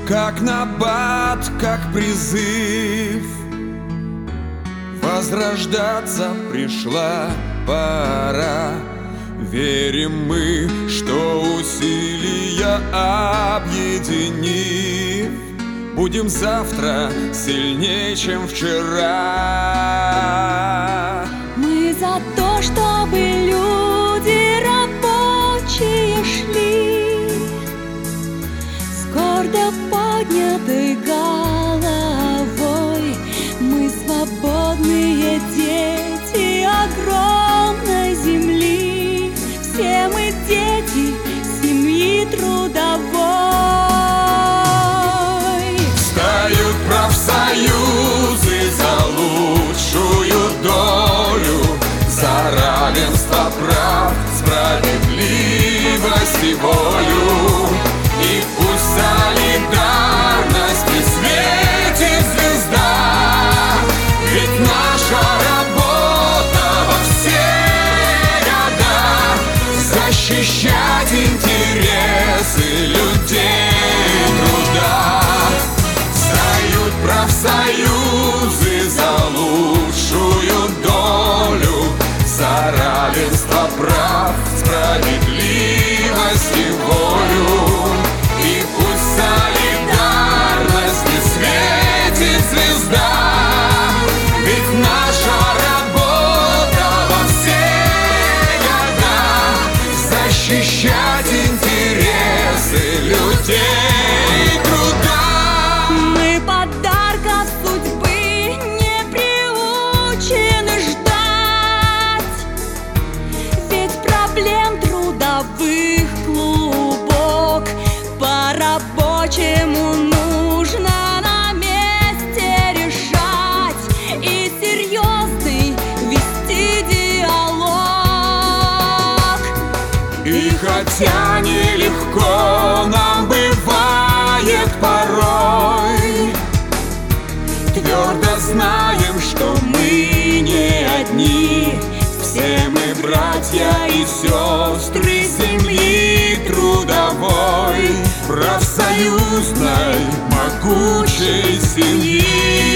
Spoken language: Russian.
как набат, как призыв. Возрождаться пришла пора. Верим мы, что усилия объединив, будем завтра сильнее, чем вчера. Мы за то, чтобы люди рабочие шли с гордо поднятой головой. Мы свободные дети огромной земли. Все мы дети семьи трудовой. Встают профсоюзы за лучшую долю, за равенство прав, справедливость и волю. И пусть солидарности светит звезда, ведь наша работа во все года защищать интересы людей труда. Встают профсоюзы за лучшую долю, за равенство прав, справедливость и волю. И пусть солидарности светит звезда, ведь наша работа во все года защищать интересы людей труда. Мы подарка судьбы не приучены ждать, ведь проблем трудовых клубок по-рабочему нужно на месте решать и серьезный вести диалог. И хотя нелегко нам бывает порой, твердо знаем, что мы не одни. Все мы братья и сестры семьи трудовой, профсоюзной могучей семьи.